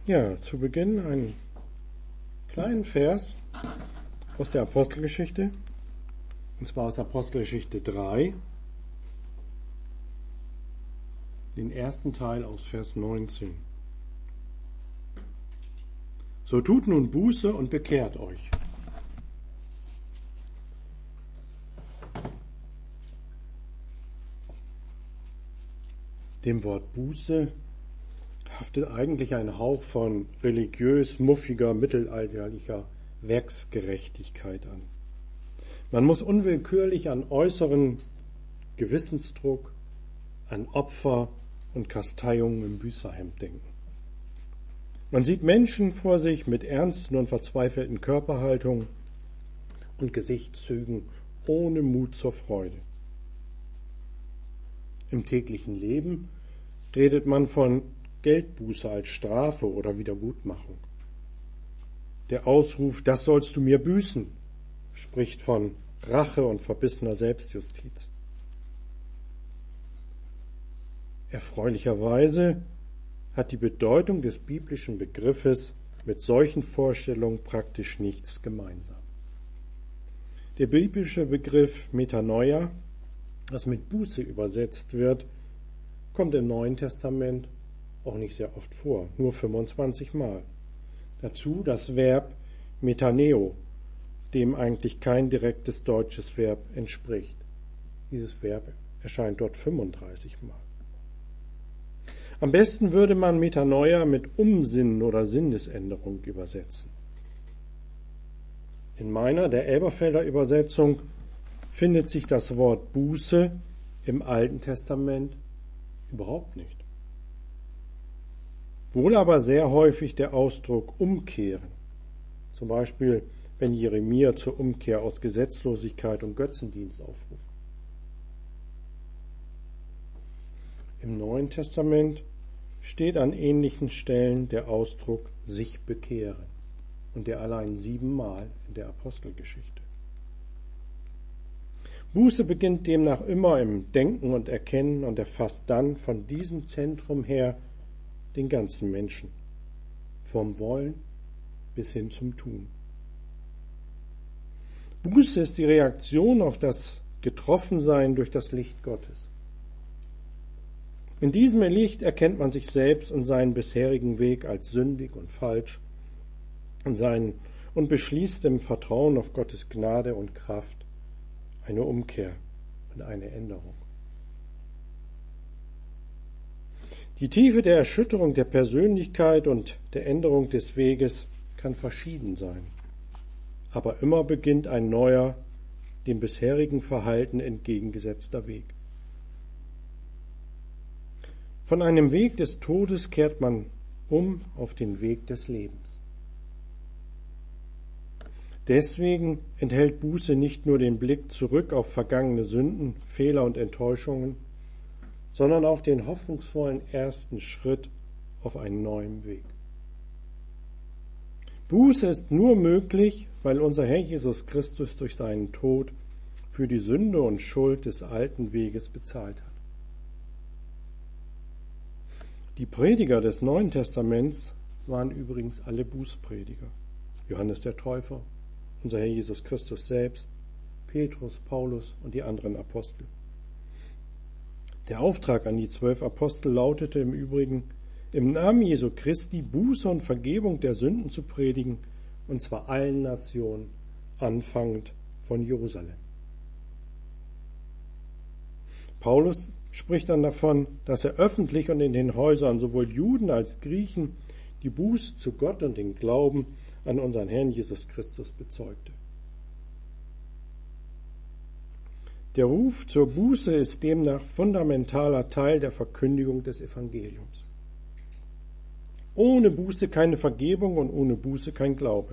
Ja, zu Beginn einen kleinen Vers aus der Apostelgeschichte, und zwar aus Apostelgeschichte 3, den ersten Teil aus Vers 19. So tut nun Buße und bekehrt euch. Dem Wort Buße haftet eigentlich ein Hauch von religiös muffiger, mittelalterlicher Werksgerechtigkeit an. Man muss unwillkürlich an äußeren Gewissensdruck, an Opfer und Kasteiungen im Büßerhemd denken. Man sieht Menschen vor sich mit ernsten und verzweifelten Körperhaltungen und Gesichtszügen ohne Mut zur Freude. Im täglichen Leben redet man von Geldbuße als Strafe oder Wiedergutmachung. Der Ausruf, das sollst du mir büßen, spricht von Rache und verbissener Selbstjustiz. Erfreulicherweise hat die Bedeutung des biblischen Begriffes mit solchen Vorstellungen praktisch nichts gemeinsam. Der biblische Begriff Metanoia, das mit Buße übersetzt wird, kommt im Neuen Testament auch nicht sehr oft vor, nur 25 Mal. Dazu das Verb metaneo, dem eigentlich kein direktes deutsches Verb entspricht. Dieses Verb erscheint dort 35 Mal. Am besten würde man Metanoia mit Umsinnen oder Sinnesänderung übersetzen. In meiner, der Elberfelder Übersetzung, findet sich das Wort Buße im Alten Testament überhaupt nicht. Wohl aber sehr häufig der Ausdruck umkehren. Zum Beispiel, wenn Jeremia zur Umkehr aus Gesetzlosigkeit und Götzendienst aufruft. Im Neuen Testament steht an ähnlichen Stellen der Ausdruck sich bekehren und der allein 7 Mal in der Apostelgeschichte. Buße beginnt demnach immer im Denken und Erkennen und erfasst dann von diesem Zentrum her den ganzen Menschen, vom Wollen bis hin zum Tun. Buße ist die Reaktion auf das Getroffensein durch das Licht Gottes. In diesem Licht erkennt man sich selbst und seinen bisherigen Weg als sündig und falsch und beschließt im Vertrauen auf Gottes Gnade und Kraft eine Umkehr und eine Änderung. Die Tiefe der Erschütterung der Persönlichkeit und der Änderung des Weges kann verschieden sein. Aber immer beginnt ein neuer, dem bisherigen Verhalten entgegengesetzter Weg. Von einem Weg des Todes kehrt man um auf den Weg des Lebens. Deswegen enthält Buße nicht nur den Blick zurück auf vergangene Sünden, Fehler und Enttäuschungen, sondern auch den hoffnungsvollen ersten Schritt auf einen neuen Weg. Buße ist nur möglich, weil unser Herr Jesus Christus durch seinen Tod für die Sünde und Schuld des alten Weges bezahlt hat. Die Prediger des Neuen Testaments waren übrigens alle Bußprediger. Johannes der Täufer, unser Herr Jesus Christus selbst, Petrus, Paulus und die anderen Apostel. Der Auftrag an die 12 Apostel lautete im Übrigen, im Namen Jesu Christi Buße und Vergebung der Sünden zu predigen, und zwar allen Nationen, anfangend von Jerusalem. Paulus spricht dann davon, dass er öffentlich und in den Häusern sowohl Juden als Griechen die Buße zu Gott und den Glauben an unseren Herrn Jesus Christus bezeugte. Der Ruf zur Buße ist demnach fundamentaler Teil der Verkündigung des Evangeliums. Ohne Buße keine Vergebung und ohne Buße kein Glaube.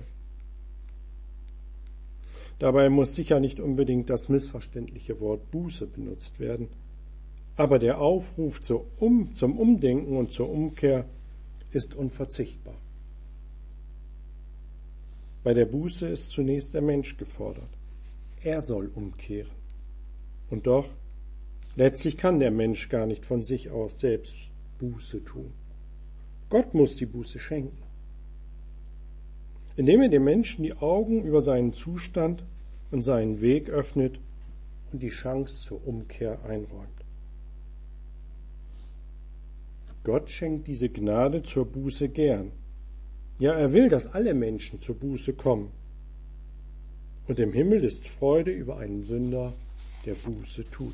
Dabei muss sicher nicht unbedingt das missverständliche Wort Buße benutzt werden, aber der Aufruf zum Umdenken und zur Umkehr ist unverzichtbar. Bei der Buße ist zunächst der Mensch gefordert. Er soll umkehren. Und doch, letztlich kann der Mensch gar nicht von sich aus selbst Buße tun. Gott muss die Buße schenken, indem er dem Menschen die Augen über seinen Zustand und seinen Weg öffnet und die Chance zur Umkehr einräumt. Gott schenkt diese Gnade zur Buße gern. Ja, er will, dass alle Menschen zur Buße kommen. Und im Himmel ist Freude über einen Sünder, der Buße tut.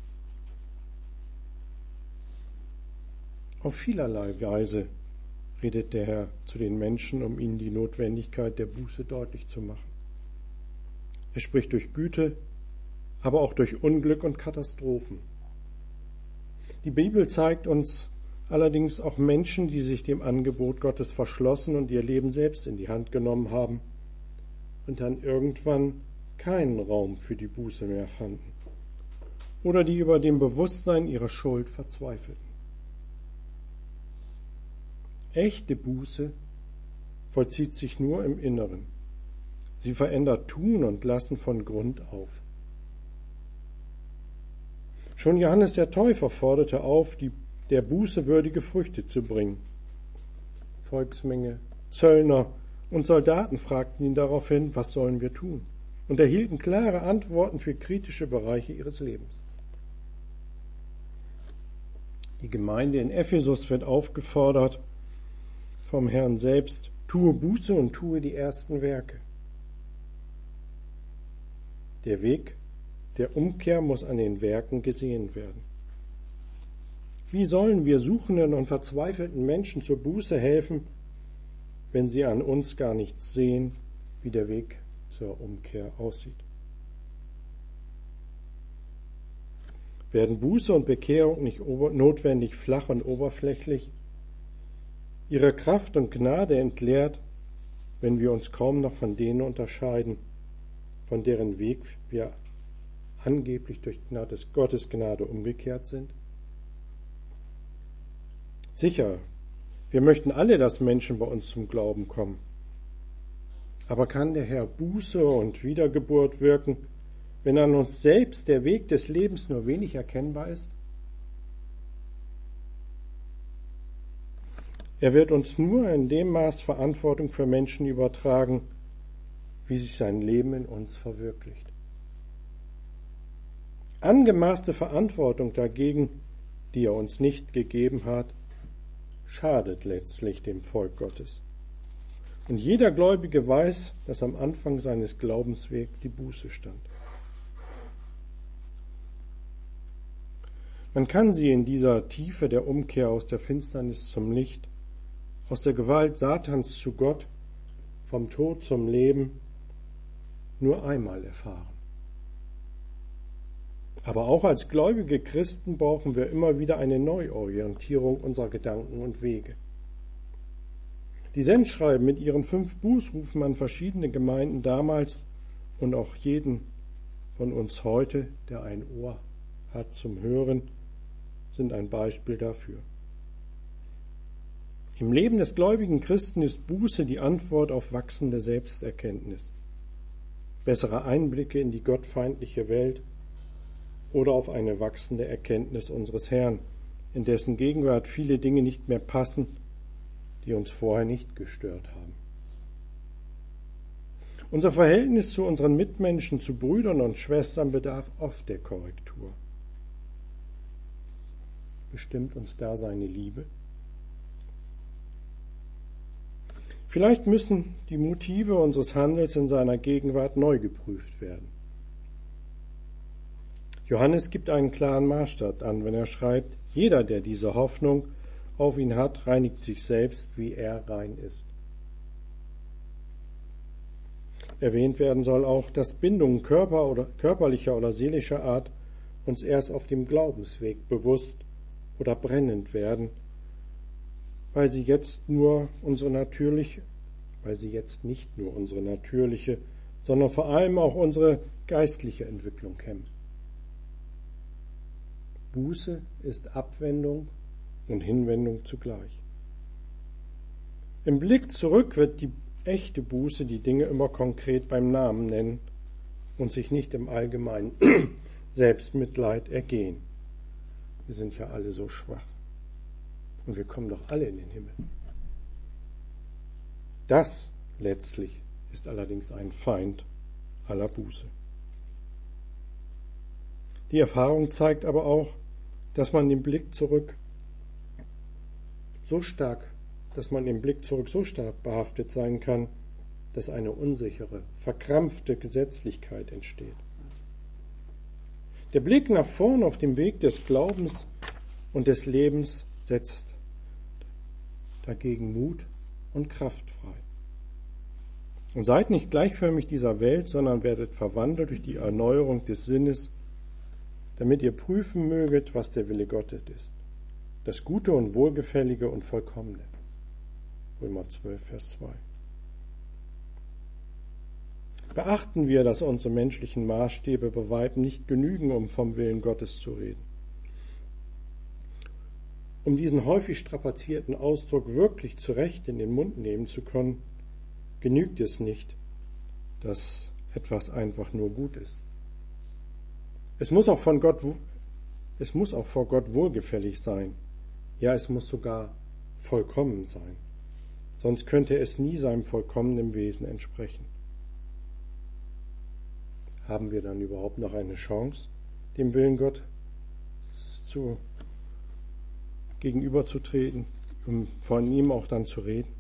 Auf vielerlei Weise redet der Herr zu den Menschen, um ihnen die Notwendigkeit der Buße deutlich zu machen. Er spricht durch Güte, aber auch durch Unglück und Katastrophen. Die Bibel zeigt uns allerdings auch Menschen, die sich dem Angebot Gottes verschlossen und ihr Leben selbst in die Hand genommen haben und dann irgendwann keinen Raum für die Buße mehr fanden oder die über dem Bewusstsein ihrer Schuld verzweifelten. Echte Buße vollzieht sich nur im Inneren. Sie verändert Tun und Lassen von Grund auf. Schon Johannes der Täufer forderte auf, der Buße würdige Früchte zu bringen. Volksmenge, Zöllner und Soldaten fragten ihn daraufhin, was sollen wir tun? Und erhielten klare Antworten für kritische Bereiche ihres Lebens. Die Gemeinde in Ephesus wird aufgefordert vom Herrn selbst, tue Buße und tue die ersten Werke. Der Weg der Umkehr muss an den Werken gesehen werden. Wie sollen wir suchenden und verzweifelten Menschen zur Buße helfen, wenn sie an uns gar nichts sehen, wie der Weg zur Umkehr aussieht? Werden Buße und Bekehrung nicht notwendig flach und oberflächlich, ihre Kraft und Gnade entleert, wenn wir uns kaum noch von denen unterscheiden, von deren Weg wir angeblich durch Gottes Gnade umgekehrt sind? Sicher, wir möchten alle, dass Menschen bei uns zum Glauben kommen. Aber kann der Herr Buße und Wiedergeburt wirken, wenn an uns selbst der Weg des Lebens nur wenig erkennbar ist? Er wird uns nur in dem Maß Verantwortung für Menschen übertragen, wie sich sein Leben in uns verwirklicht. Angemaßte Verantwortung dagegen, die er uns nicht gegeben hat, schadet letztlich dem Volk Gottes. Und jeder Gläubige weiß, dass am Anfang seines Glaubenswegs die Buße stand. Man kann sie in dieser Tiefe der Umkehr aus der Finsternis zum Licht, aus der Gewalt Satans zu Gott, vom Tod zum Leben nur einmal erfahren. Aber auch als gläubige Christen brauchen wir immer wieder eine Neuorientierung unserer Gedanken und Wege. Die Sendschreiben mit ihren 5 Bußrufen an verschiedene Gemeinden damals und auch jeden von uns heute, der ein Ohr hat zum Hören, sind ein Beispiel dafür. Im Leben des gläubigen Christen ist Buße die Antwort auf wachsende Selbsterkenntnis, bessere Einblicke in die gottfeindliche Welt oder auf eine wachsende Erkenntnis unseres Herrn, in dessen Gegenwart viele Dinge nicht mehr passen, die uns vorher nicht gestört haben. Unser Verhältnis zu unseren Mitmenschen, zu Brüdern und Schwestern bedarf oft der Korrektur. Bestimmt uns da seine Liebe? Vielleicht müssen die Motive unseres Handels in seiner Gegenwart neu geprüft werden. Johannes gibt einen klaren Maßstab an, wenn er schreibt, jeder, der diese Hoffnung auf ihn hat, reinigt sich selbst, wie er rein ist. Erwähnt werden soll auch, dass Bindungen körperlicher oder seelischer Art uns erst auf dem Glaubensweg bewusst oder brennend werden, weil sie jetzt nicht nur unsere natürliche, sondern vor allem auch unsere geistliche Entwicklung hemmen. Buße ist Abwendung und Hinwendung zugleich. Im Blick zurück wird die echte Buße die Dinge immer konkret beim Namen nennen und sich nicht im allgemeinen Selbstmitleid ergehen. Wir sind ja alle so schwach und wir kommen doch alle in den Himmel. Das letztlich ist allerdings ein Feind aller Buße. Die Erfahrung zeigt aber auch, dass man im Blick zurück so stark behaftet sein kann, dass eine unsichere, verkrampfte Gesetzlichkeit entsteht. Der Blick nach vorn auf dem Weg des Glaubens und des Lebens setzt dagegen Mut und Kraft frei. Und seid nicht gleichförmig dieser Welt, sondern werdet verwandelt durch die Erneuerung des Sinnes, damit ihr prüfen möget, was der Wille Gottes ist, das Gute und Wohlgefällige und Vollkommene. Römer 12, Vers 2. Beachten wir, dass unsere menschlichen Maßstäbe bei weitem nicht genügen, um vom Willen Gottes zu reden. Um diesen häufig strapazierten Ausdruck wirklich zurecht in den Mund nehmen zu können, genügt es nicht, dass etwas einfach nur gut ist. Es muss auch vor Gott wohlgefällig sein. Ja, es muss sogar vollkommen sein. Sonst könnte es nie seinem vollkommenen Wesen entsprechen. Haben wir dann überhaupt noch eine Chance, dem Willen Gott gegenüberzutreten, um von ihm auch dann zu reden?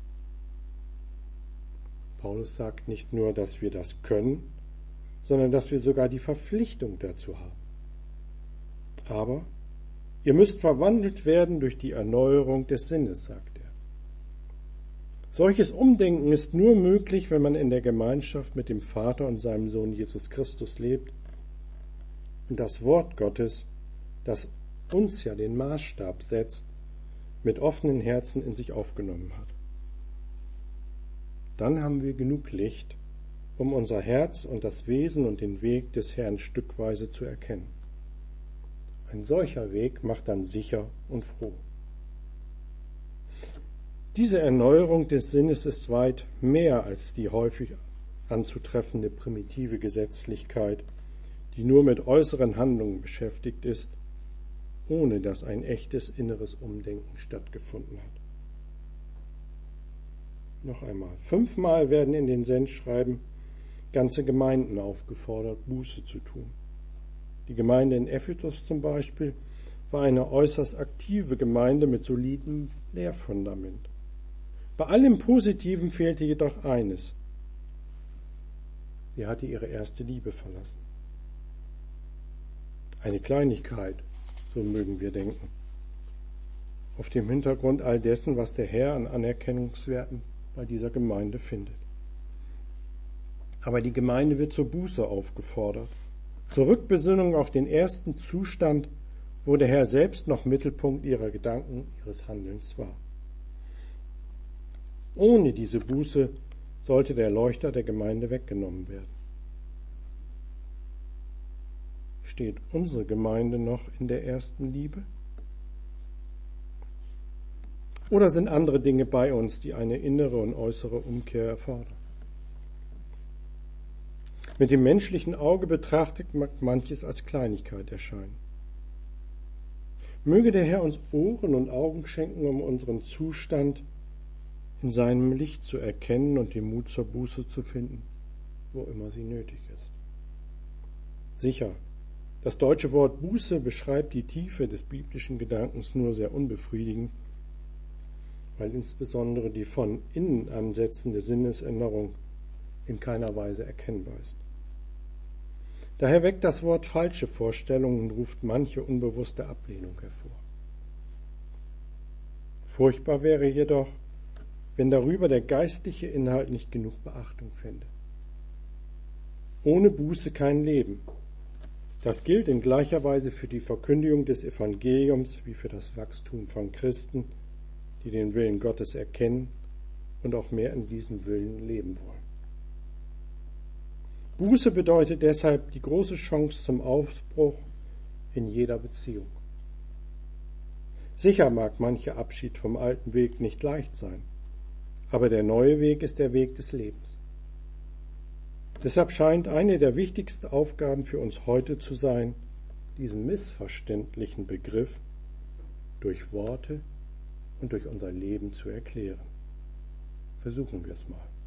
Paulus sagt nicht nur, dass wir das können, sondern dass wir sogar die Verpflichtung dazu haben. Aber ihr müsst verwandelt werden durch die Erneuerung des Sinnes, sagt er. Solches Umdenken ist nur möglich, wenn man in der Gemeinschaft mit dem Vater und seinem Sohn Jesus Christus lebt und das Wort Gottes, das uns ja den Maßstab setzt, mit offenen Herzen in sich aufgenommen hat. Dann haben wir genug Licht, um unser Herz und das Wesen und den Weg des Herrn stückweise zu erkennen. Ein solcher Weg macht dann sicher und froh. Diese Erneuerung des Sinnes ist weit mehr als die häufig anzutreffende primitive Gesetzlichkeit, die nur mit äußeren Handlungen beschäftigt ist, ohne dass ein echtes inneres Umdenken stattgefunden hat. Noch einmal, 5-mal werden in den Sendschreiben ganze Gemeinden aufgefordert, Buße zu tun. Die Gemeinde in Ephesus zum Beispiel war eine äußerst aktive Gemeinde mit solidem Lehrfundament. Bei allem Positiven fehlte jedoch eines. Sie hatte ihre erste Liebe verlassen. Eine Kleinigkeit, so mögen wir denken. Auf dem Hintergrund all dessen, was der Herr an Anerkennungswerten bei dieser Gemeinde findet. Aber die Gemeinde wird zur Buße aufgefordert. Zur Rückbesinnung auf den ersten Zustand, wo der Herr selbst noch Mittelpunkt ihrer Gedanken, ihres Handelns war. Ohne diese Buße sollte der Leuchter der Gemeinde weggenommen werden. Steht unsere Gemeinde noch in der ersten Liebe? Oder sind andere Dinge bei uns, die eine innere und äußere Umkehr erfordern? Mit dem menschlichen Auge betrachtet mag manches als Kleinigkeit erscheinen. Möge der Herr uns Ohren und Augen schenken, um unseren Zustand in seinem Licht zu erkennen und den Mut zur Buße zu finden, wo immer sie nötig ist. Sicher, das deutsche Wort Buße beschreibt die Tiefe des biblischen Gedankens nur sehr unbefriedigend, weil insbesondere die von innen ansetzende Sinnesänderung in keiner Weise erkennbar ist. Daher weckt das Wort falsche Vorstellungen und ruft manche unbewusste Ablehnung hervor. Furchtbar wäre jedoch, wenn darüber der geistliche Inhalt nicht genug Beachtung fände. Ohne Buße kein Leben. Das gilt in gleicher Weise für die Verkündigung des Evangeliums wie für das Wachstum von Christen, die den Willen Gottes erkennen und auch mehr in diesem Willen leben wollen. Buße bedeutet deshalb die große Chance zum Aufbruch in jeder Beziehung. Sicher mag mancher Abschied vom alten Weg nicht leicht sein, aber der neue Weg ist der Weg des Lebens. Deshalb scheint eine der wichtigsten Aufgaben für uns heute zu sein, diesen missverständlichen Begriff durch Worte und durch unser Leben zu erklären. Versuchen wir es mal.